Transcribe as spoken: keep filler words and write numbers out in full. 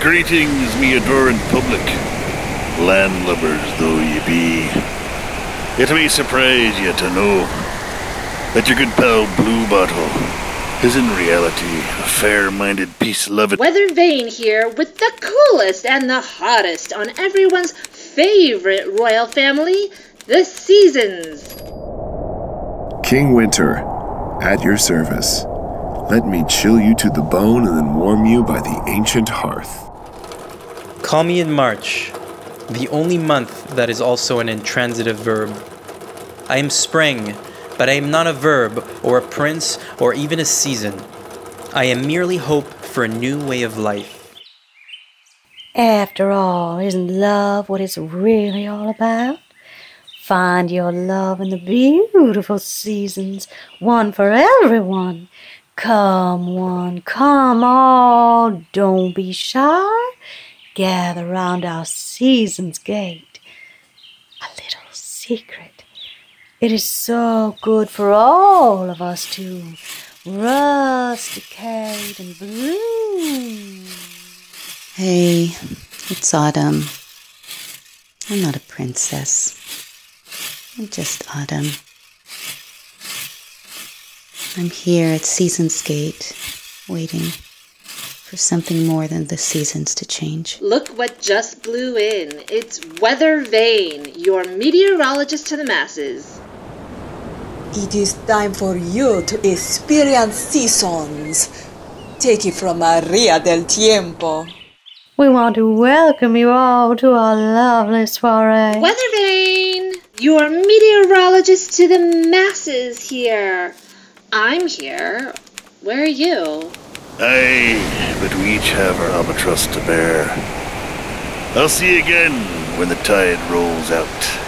Greetings, me adoring public, landlubbers though ye be. It may surprise ye to know that your good pal Blue Bottle is in reality a fair-minded, peace-loving... Weather Vane here with the coolest and the hottest on everyone's favorite royal family, the Seasons. King Winter, at your service. Let me chill you to the bone and then warm you by the ancient hearth. Call me in March, the only month that is also an intransitive verb. I am spring, but I am not a verb or a prince or even a season. I am merely hope for a new way of life. After all, isn't love what it's really all about? Find your love in the beautiful seasons, one for everyone. Come one, come all, don't be shy. Gather round our season's gate. A little secret. It is so good for all of us to rusticate and bloom. Hey, it's Autumn. I'm not a princess. I'm just Autumn. I'm here at Season's Gate, waiting for something more than the seasons to change. Look what just blew in. It's Weather Vane, your meteorologist to the masses. It is time for you to experience seasons. Take it from Maria del Tiempo. We want to welcome you all to our lovely soiree. Weather Vane, your meteorologist to the masses here. I'm here. Where are you? Aye, but we each have our albatross to bear. I'll see you again when the tide rolls out.